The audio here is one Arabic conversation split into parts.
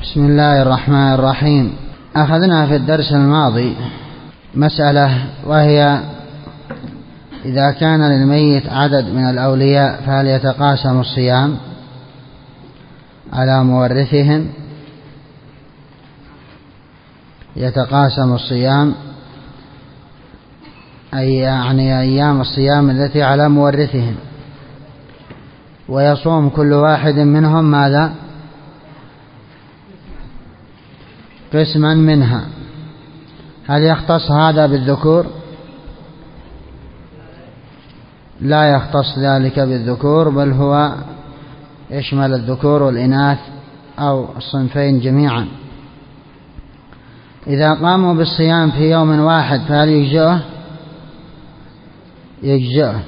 بسم الله الرحمن الرحيم. أخذنا في الدرس الماضي مسألة، وهي إذا كان للميت عدد من الأولياء فهل يتقاسم الصيام على مورثهم؟ يتقاسم الصيام يعني أيام الصيام التي على مورثهم، ويصوم كل واحد منهم ماذا؟ قسما منها. هل يختص هذا بالذكور؟ لا يختص ذلك بالذكور، بل هو يشمل الذكور والإناث أو الصنفين جميعا. إذا قاموا بالصيام في يوم واحد فهل يجزئه؟ يجزئه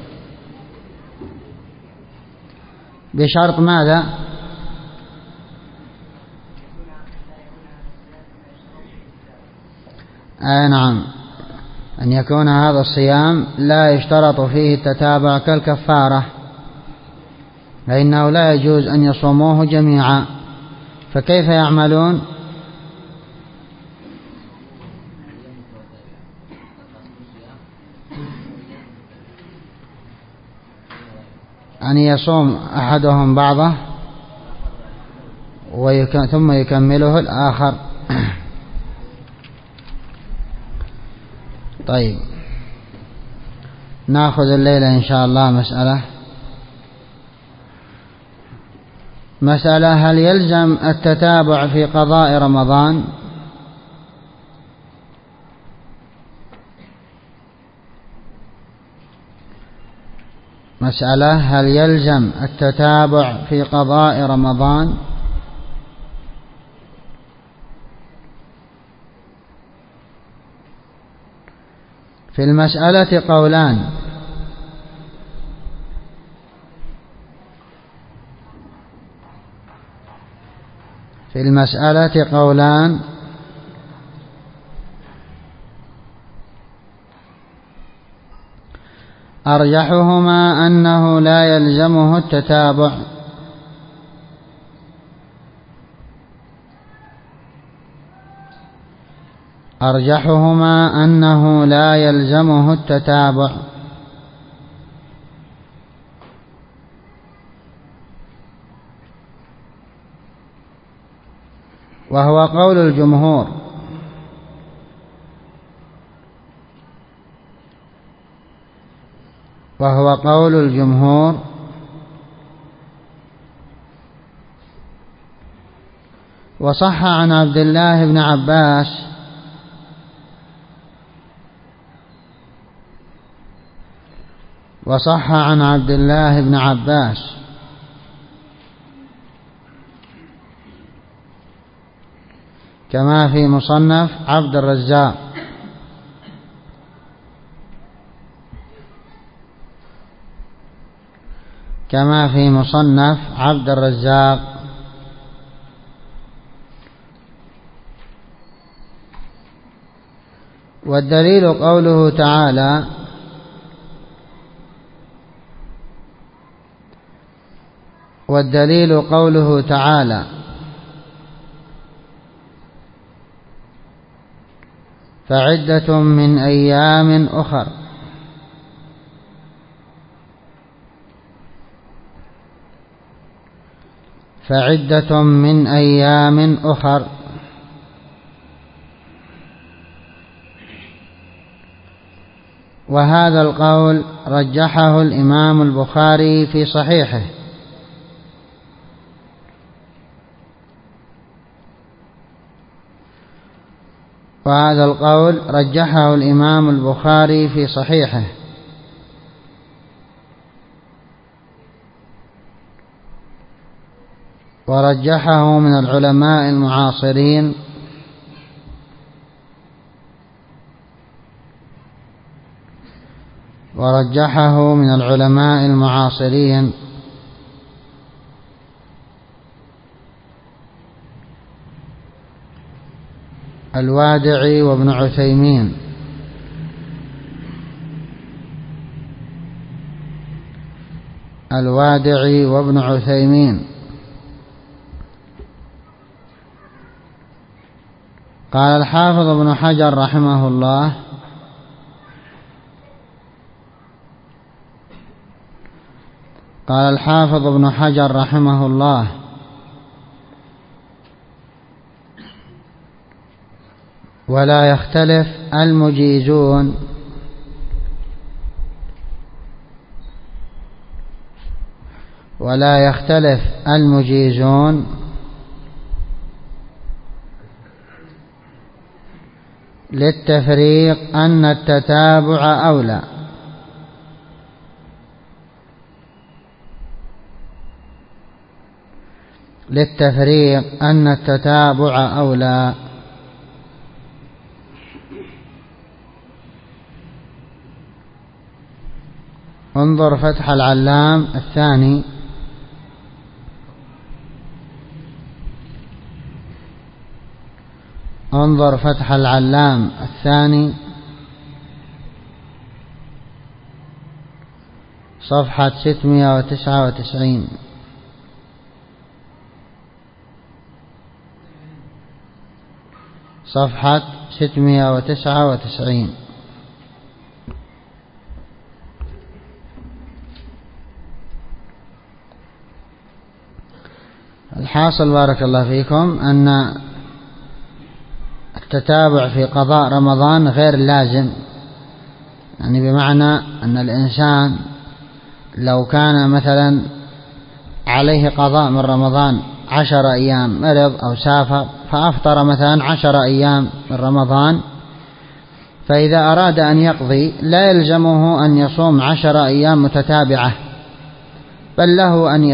بشرط ماذا؟ نعم، أن يكون هذا الصيام لا يشترط فيه التتابع كالكفارة، فإنه لا يجوز أن يصوموه جميعا. فكيف يعملون؟ أن يصوم أحدهم بعضه ثم يكمله الآخر. طيب، نأخذ الليلة إن شاء الله مسألة: هل يلزم التتابع في قضاء رمضان؟ مسألة: هل يلزم التتابع في قضاء رمضان؟ في المسألة قولان. في المسألة قولان، أرجحهما أنه لا يلزمه التتابع، أرجحهما أنه لا يلزمه التتابع، وهو قول الجمهور. وهو قول الجمهور وصح عن عبد الله بن عباس وصح عن عبد الله بن عباس كما في مصنف عبد الرزاق كما في مصنف عبد الرزاق. والدليل قوله تعالى: والدليل قوله تعالى: فعدة من أيام أخر. فعدة من أيام أخر. وهذا القول رجحه الإمام البخاري في صحيحه. وهذا القول رجحه الإمام البخاري في صحيحه. ورجحه من العلماء المعاصرين ورجحه من العلماء المعاصرين الوادعي وابن عثيمين. الوادعي وابن عثيمين. قال الحافظ ابن حجر رحمه الله: قال الحافظ ابن حجر رحمه الله: ولا يختلف المجيزون للتفريق أن التتابع أولى. انظر فتح العلام الثاني، صفحة 699. صفحة 699. الحاصل بارك الله فيكم أن التتابع في قضاء رمضان غير لازم، يعني بمعنى أن الإنسان لو كان مثلا عليه قضاء من رمضان 10 أيام، مرض أو سافر فأفطر مثلا 10 أيام من رمضان، فإذا أراد أن يقضي لا يلزمه أن يصوم 10 أيام متتابعة، بل له أن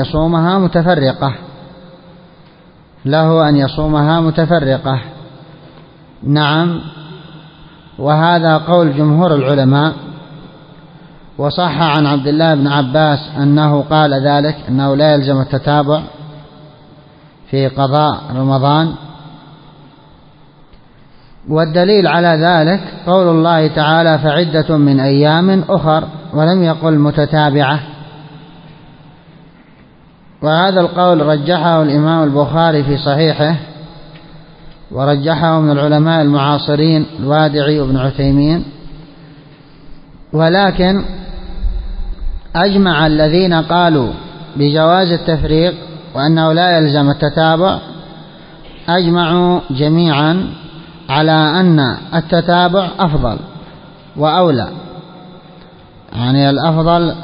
يصومها متفرقة. نعم، وهذا قول جمهور العلماء. وصح عن عبد الله بن عباس أنه قال ذلك، أنه لا يلزم التتابع في قضاء رمضان. والدليل على ذلك قول الله تعالى: فعدة من أيام أخر، ولم يقل متتابعة. وهذا القول رجحه الإمام البخاري في صحيحه، ورجحه من العلماء المعاصرين الوادعي وابن عثيمين. ولكن أجمع الذين قالوا بجواز التفريق وأنه لا يلزم التتابع، أجمعوا جميعا على أن التتابع أفضل وأولى، يعني الأفضل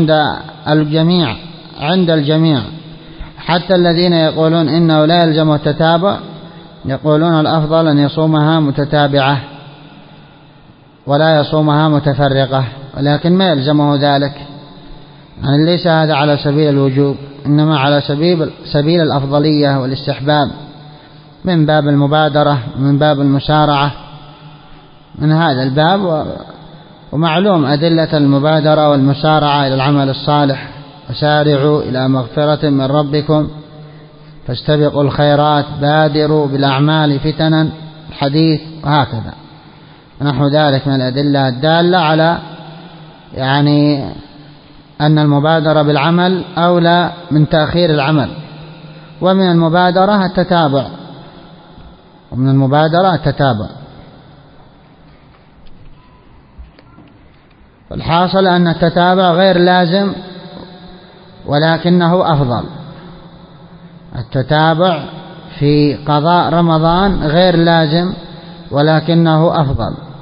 عند الجميع، حتى الذين يقولون إنه لا يلزم التتابع يقولون الأفضل أن يصومها متتابعة ولا يصومها متفرقة، ولكن ما يلزمه ذلك، يعني ليس هذا على سبيل الوجوب، إنما على سبيل الأفضلية والاستحباب، من باب المبادرة ومن باب المسارعة من هذا الباب. ومعلوم أدلة المبادرة والمسارعة إلى العمل الصالح: وسارعوا إلى مغفرة من ربكم فاستبقوا الخيرات بادروا بالأعمال فتنا، الحديث، وهكذا نحو ذلك من الأدلة الدالة على يعني أن المبادرة بالعمل أولى من تأخير العمل. ومن المبادرة التتابع. الحاصل أن التتابع غير لازم ولكنه أفضل. التتابع في قضاء رمضان غير لازم ولكنه أفضل.